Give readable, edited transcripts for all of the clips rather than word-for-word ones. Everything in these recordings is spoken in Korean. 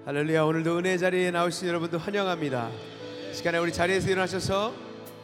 할렐루야. 오늘도 은혜 자리에 나오신 여러분도 환영합니다. 이 시간에 우리 자리에서 일어나셔서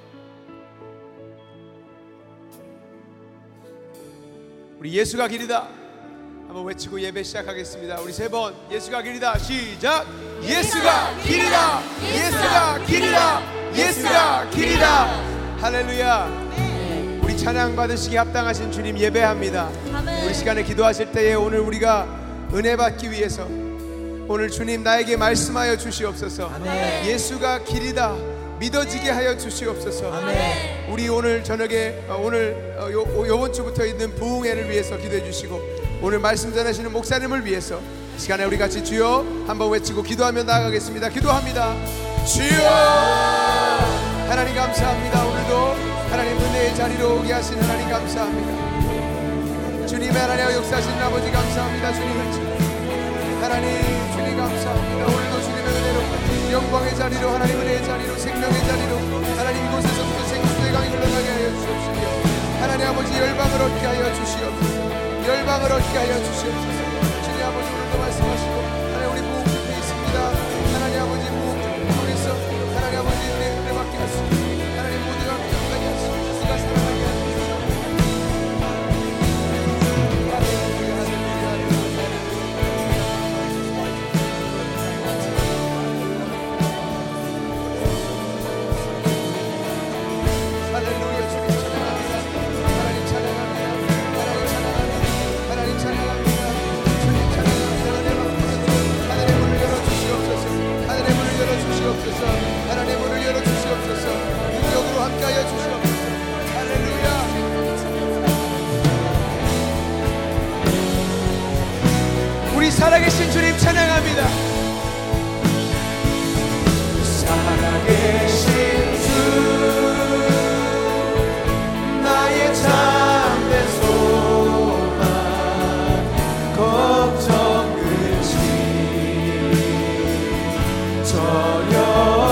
우리 예수가 길이다 한번 외치고 예배 시작하겠습니다. 우리 세 번 예수가 길이다 시작. 예수가 길이다, 예수가 길이다, 예수가 길이다. 할렐루야. 우리 찬양 받으시기 합당하신 주님 예배합니다. 우리 시간에 기도하실 때에 오늘 우리가 은혜 받기 위해서 오늘 주님 나에게 말씀하여 주시옵소서. 아멘. 예수가 길이다 믿어지게 하여 주시옵소서. 아멘. 우리 오늘 저녁에 요번 주부터 있는 부흥회를 위해서 기도해 주시고 오늘 말씀 전하시는 목사님을 위해서 시간에 우리 같이 주여 한번 외치고 기도하며 나아가겠습니다. 기도합니다. 주여 하나님 감사합니다. 오늘도 하나님 은혜의 자리로 오게 하신 하나님 감사합니다. 주님의 하나님 역사하시는 아버지 감사합니다. 주님을 하나님 주님 감사합니다. 오늘도 주님의 은혜로 영광의 자리로 하나님 은혜의 자리로 생명의 자리로 하나님 이곳에서부터 생수의 강이 흘러가게 하여 주시옵소서. 하나님 아버지 열방을 얻게 하여 주시옵소서. 열방을 얻게 하여 주시옵소서. 주님 아버지 오늘도 말씀하시고 하나님 우리 부흥 끝에 있습니다. 하나님 아버지 부흥 통해서 하나님 아버지 은혜 받게 하시고 하나님 모두가 기억하게 하시고 주가 사랑하게 하시고 하나님 문을 열어주시옵소서. 능력으로 함께하여 주시옵소서. 할렐루야. 우리 살아계신 주님 찬양합니다. 살아계신 주 나의 참된 소망 걱정 끝이 전혀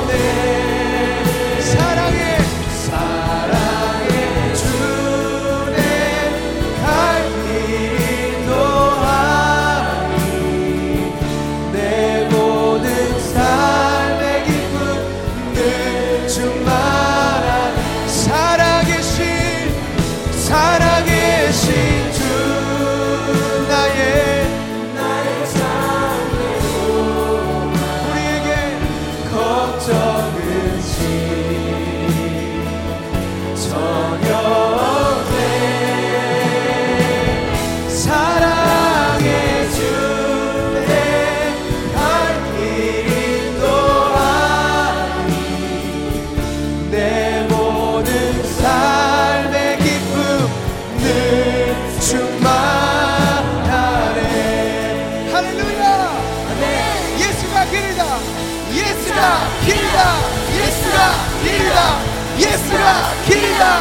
예수가 길이다.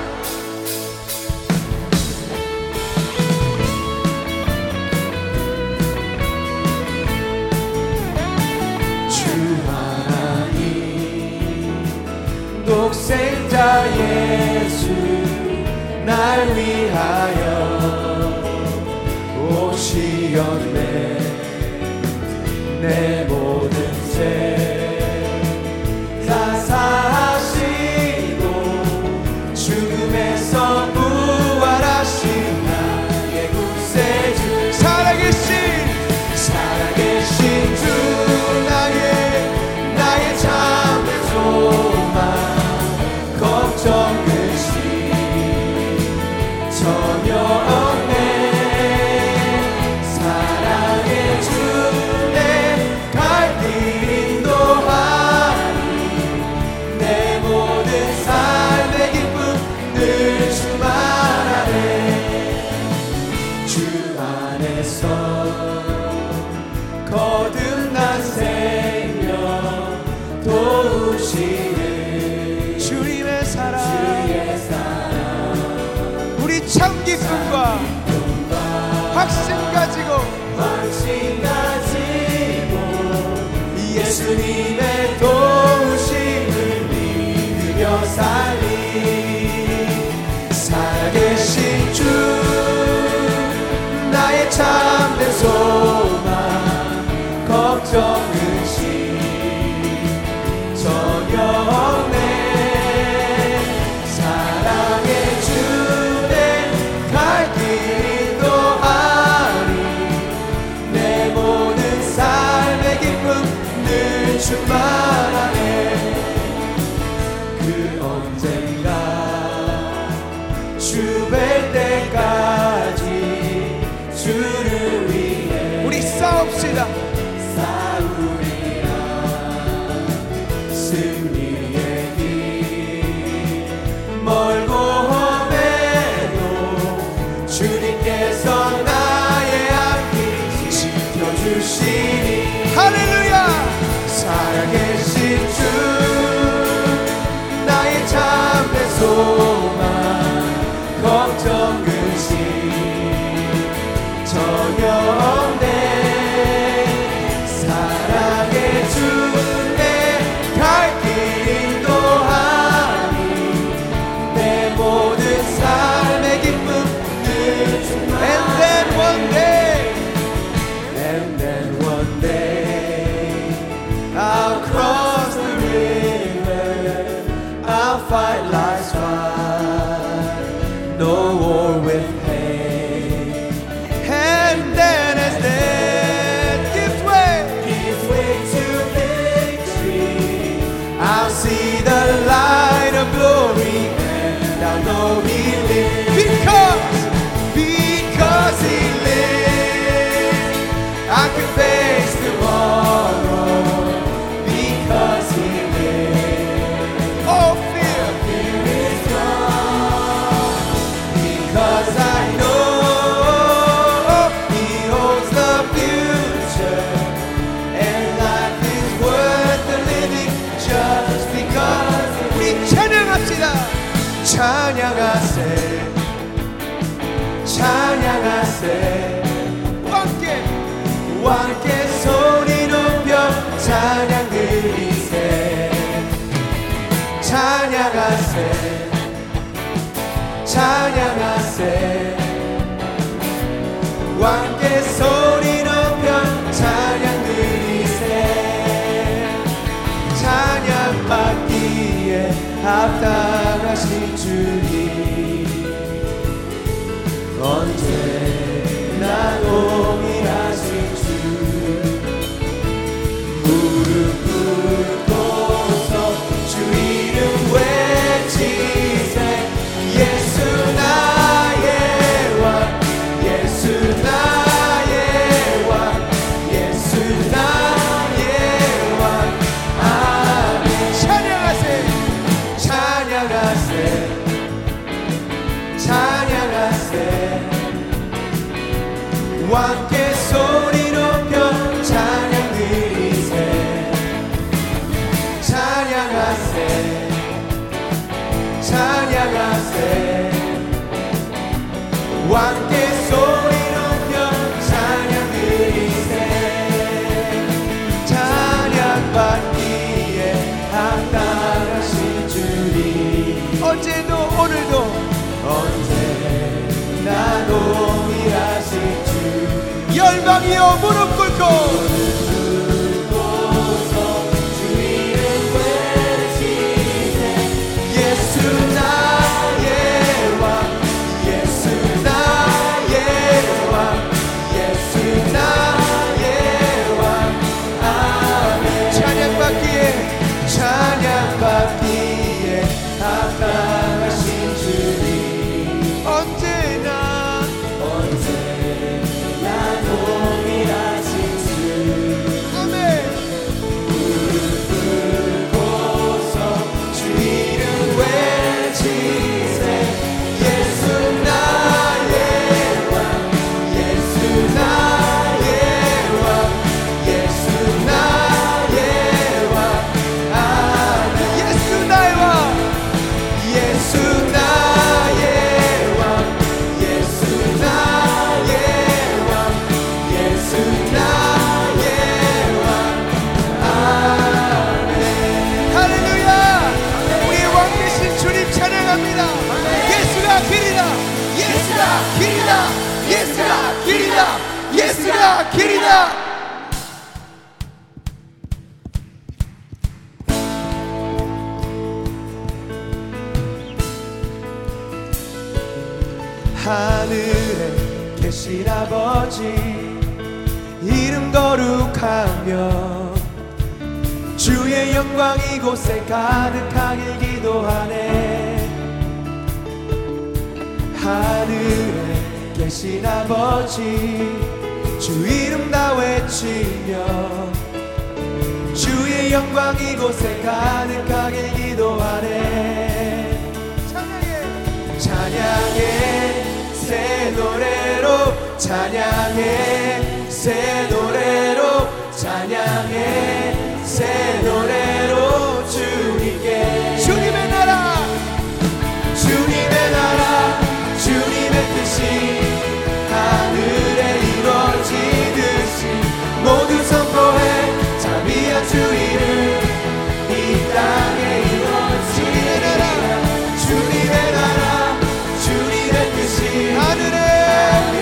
주 하나님 독생자 예수 날 위하여 오시었네. 내 모든 죄 죽음에서 부활하신 나의 구세주 살아계신 주 나의 참된 소망 걱정 끝이 전혀 없네. 사랑의 주 내 갈 길 인도하니 내 모든 삶의 기쁨 늘 충만하네. 주 안에서 거듭난 생명 도우시는 주님의 사랑 우리 참 기쁨과 확신 가지고 예수님의 도우심을 믿으며 살리 살아계신 주 나의 참된 소망 걱정 언젠가 주 뵐 때까지 주를 위해 우리 싸웁시다. 싸우리라. 승리의 길 멀고 험해도 주님께서 나의 앞길 지켜주시니 할렐루야. 살아계신 주 나의 참된 소망 걱정 근심 전혀 없네. 사랑의 주 내 갈 길 인도하니 내 모든 삶의 기쁨 늘 주만. And then one day I'll cross the river, I'll fight life's fight, no war with pain. And then as death gives way to victory, I'll see the light of glory and I'll know He lives. Because He lives, I can face tomorrow. Because He lives, Oh, fear. fear is gone. Because I know He holds the future, and life is worth the living just because He 우리 찬양합시다. 찬양하세 찬양하세 함께 왕께 소리 높여 찬양 드리세. 찬양하세 찬양하세 왕께 소리 높여 찬양 드리세. 찬양받기에 합당하신 주님 언제나 동일하신 주. 무릎 꿇고서 주 이름 외치세. 예수 나의 왕 예수 나의 왕 예수 나의 왕. 아멘. 찬양하세. 찬양하세 찬양하세 왕께 소리 높여 찬양 드리세. 찬양하세 찬양하세 왕께 소리 높여 찬양 드리세. 찬양받기에 합당하신 주님 어제도 오늘도 언제나 동일하신 주. 열방이여 무릎 꿇고 꿇고서 주 이름 외치세. 예수 나의 왕 예수 나의 왕 예수 나의 왕. 아멘. 찬양받기에 찬양받기에 합당하신 주님 언제나 동일하신 주. 아멘. 꿇고서 주 이름 외치세. 예수 나의 왕 예수 나의 왕 예수 나의 왕. 아멘. 예수 나의 왕 예수 나의 왕 예수 나의 왕 예수 나의 왕. 아멘. 할렐루야. 우리 왕 되신 주님 찬양합니다. 예수가 길이다. 예수가 길이다. 예수가 길이다. 예수가 길이다. 하늘에 계신 아버지 이름 거룩하며 주의 영광 이곳에 가득하길 기도합니다. 기도하네. 하늘에 계신 아버지 주 이름 다 외치며 주의 영광 이곳에 가득하게 기도하네. 찬양의 새 노래로 찬양의 새 노래로 찬양의 새 노래로 주님께 주님의 나라 주님의 나라 주님의 뜻이 하늘에 이루어지듯이 모두 선포해 자비한 주 이름 이 땅에 이루어지리라. 주님의 나라 주님의 뜻이 하늘에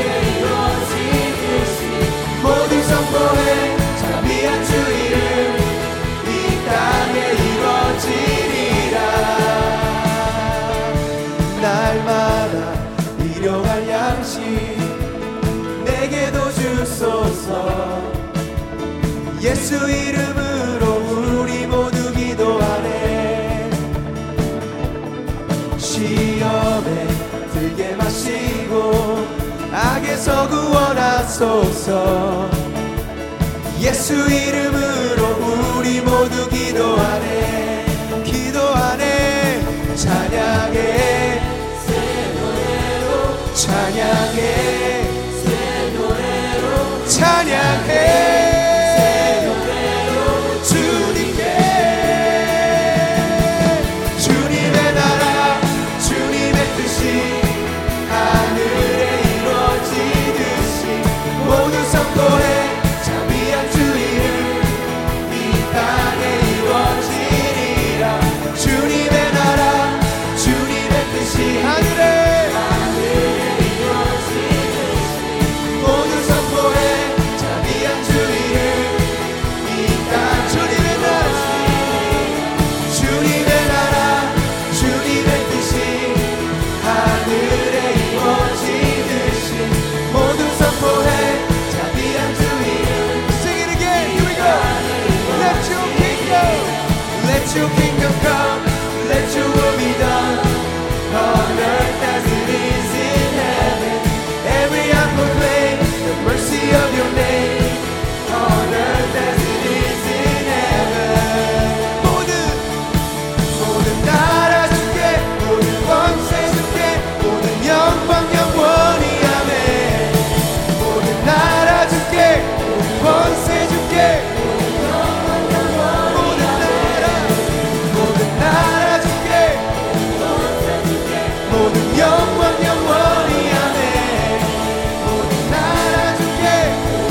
이루어지듯이 모두 선포해 자비한 주 이름 이 땅에 이루어지리라. 날마다 일용할 양식 내게도 주소서. 예수 이름으로 우리 모두 기도하네. 시험에 들게 마시고 악에서 구원하소서. 예수 이름으로 우리 모두 기도하네. 기도하네. 찬양해 새 노래로 찬양해 새 노래로 찬양해 Let your kingdom come, let your will be done on earth as it is in heaven. Every eye proclaim the mercy of your name on earth as it is in heaven. 모든 나라 주께 모든 권세 주께 모든 영광 영원히 아멘. 모든 나라 주께 모든 권세 주께 영원 영원히 아멘. 모든 나라 주께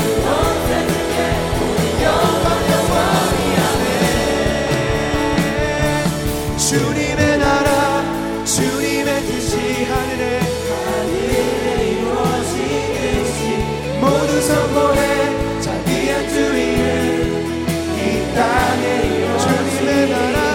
영원 영원히 아멘. 주님의 나라 주님의 뜻이 하늘에 이루어지듯이 모두 선포해 자비한 주 이름 이 땅에 이루어지듯이 주님의 나라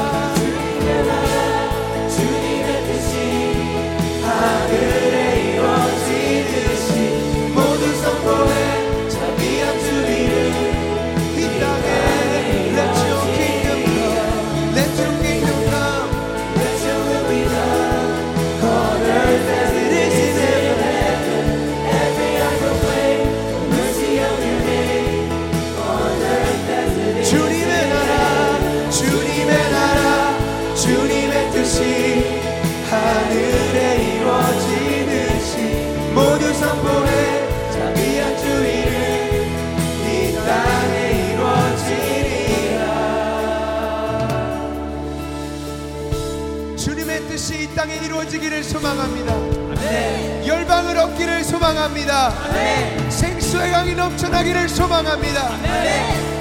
하늘에 이루어지듯이 모두 선포해 자비한 주 이름 이 땅에. Let your kingdom come, let your kingdom come, let your will be done on earth as it is in heaven. Every eye proclaim the mercy of your name on earth as it is. 주님의 나라 주님의 나라 주님의 뜻이 하늘에 이루어지듯이 모두 선포해 자비한 주 이름 이 땅에 이루어지리라. 주님의 뜻이 이 땅에 이루어지기를 소망합니다. 아멘. 열방을 얻기를 소망합니다. 아멘. 생수의 강이 넘쳐나기를 소망합니다. 아멘.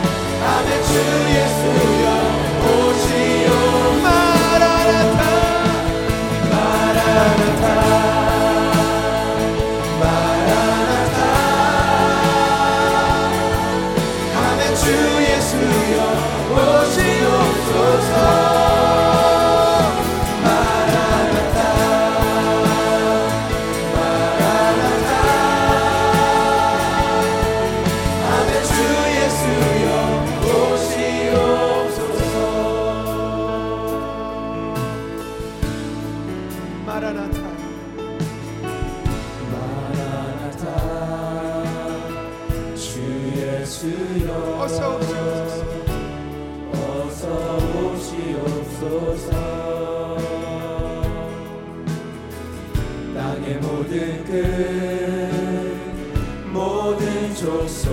주 예수여 오시오 마라나타 끝 모든 족속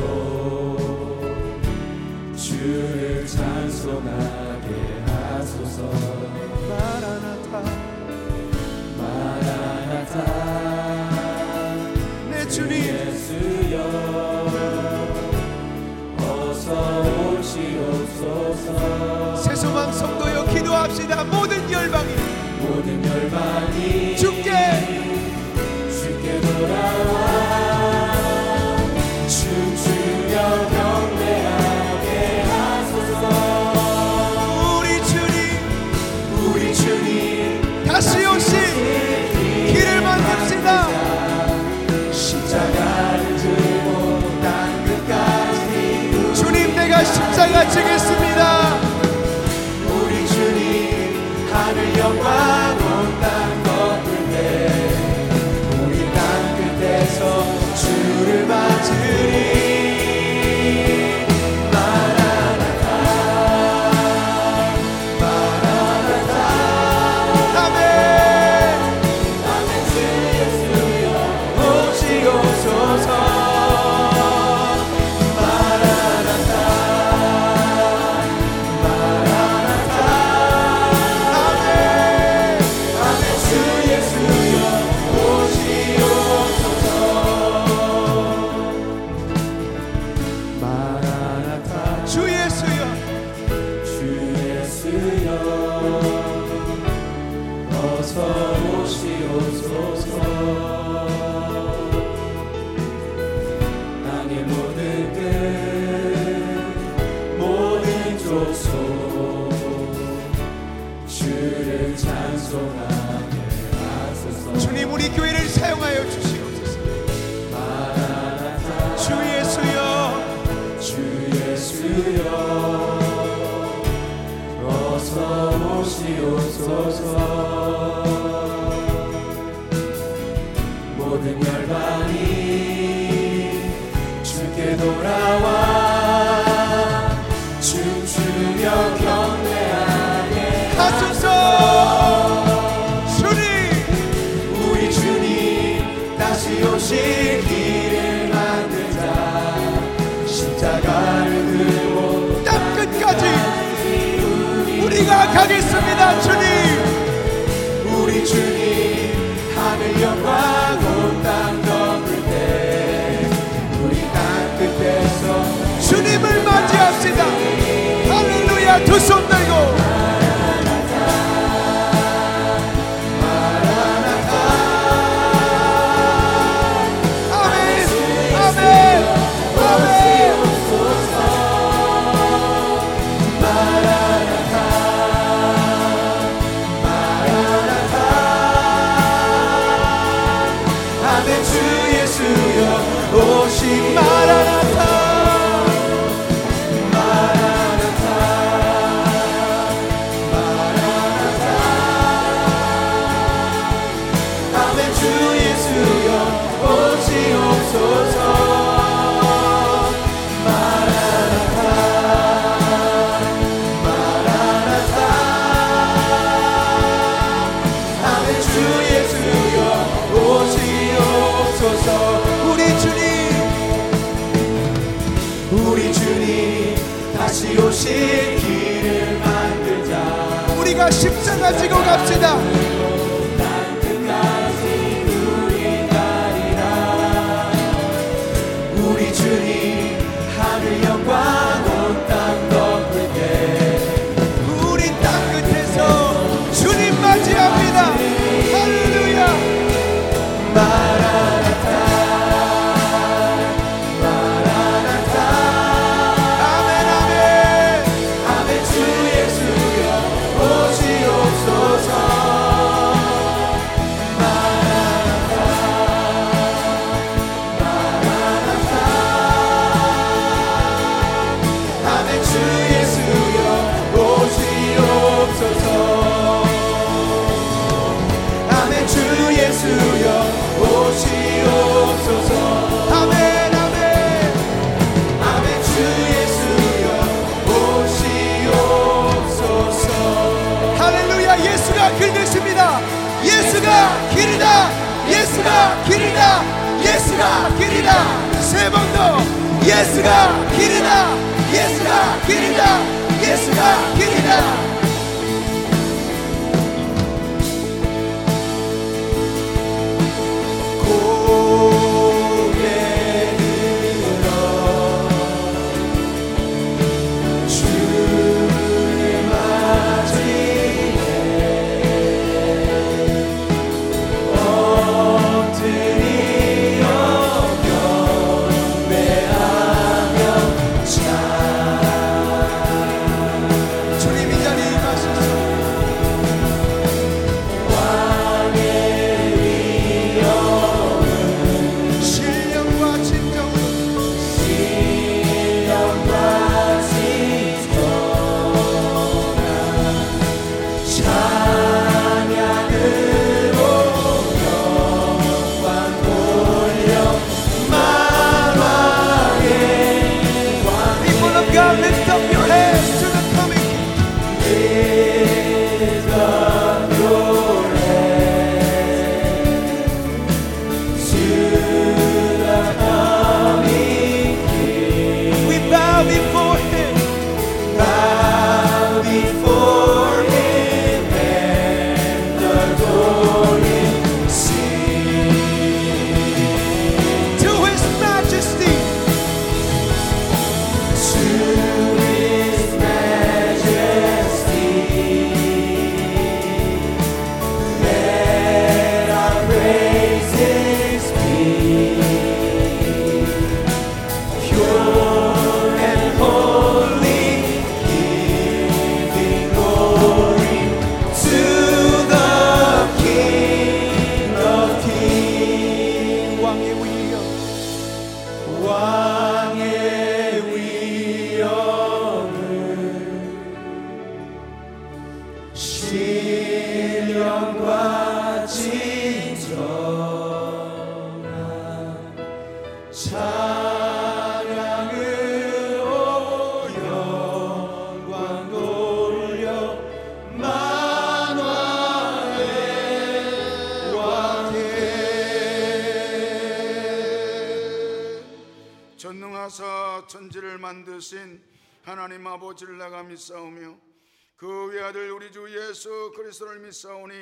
주를 찬송하게 하소서. 마라나타 마라나타 내 주님 예수여 어서 오시옵소서. 새소망 성도여 기도합시다. 모든 열방이 주께 돌아와 춤추며 경배하게 하소서. 우리 주님 다시 오신 길을 만듭시다. 십자가를 들고 땅 끝까지 주님 내가 십자가 지겠습니다. 우리 주님 하늘 영광 온 땅 덮을 때 우리 땅 끝에서 주를 맞으리. 마라나타 마라나타 아멘. 아멘. 주 예수여 오시옵소서. 마라나타 마라나타 아멘. 아멘. 주 예수여 오시옵소서. 마라나타 주 예수여 주 예수여 어서 오시옵소서. 땅의 모든 끝 모든 족속 주를 찬송하게 하소서. 주님 우리 교회를 사용하여 주시옵소서. 마라나타 주 예수여 주 예수여 어서 오시옵소서. 모든 열방이 주께 돌아와 춤추며 경배하게 하소서. 주님 우리 주님 다시 오실 길을 만들자. 십자가를 들고 땅 끝까지 우리가 가겠습니다. 주님 우리 주님 하늘 영광 온 땅 덮을 때 우리 땅 끝에서 주님을 맞이합시다. 할렐루야. 두 손 들고 아멘 아멘 아멘. 아멘. 주 예수여 오시 마라나타 마라나타 마라나타 아멘. 주 예수여 오시옵소서. 마라나타 마라나타 아멘. 주 예수여 오시옵소서. 우리 주님 다시 오실 길을 만들자. 우리가 십자가 지고 갑시다. 땅 끝까지 우리 가리라. 우리 주님 하늘 영광 온 땅 덮을 때 우리 땅 끝에서 주님 맞이합니다. 할렐루야. 마라나타 마라나타 아멘 아멘. 아멘. 주 예수여 오시옵소서. 마라나타 마라나타 예수가 길이다. 예수가 길이다. 세 번 더. 예수가 길이다. 예수가 길이다. 예수가 길이다. God, lift up your hands to the coming King. Lift up your hands to the coming King. We bow before Him. Bow before Him and adore Him. Sing to His majesty. 신령과 진정한 찬양으로 영광 돌려 만왕의 왕께. 전능하사 천지를 만드신 하나님 아버지를 내가 믿사오며 그 외아들 우리 주 예수 그리스도를 믿사오니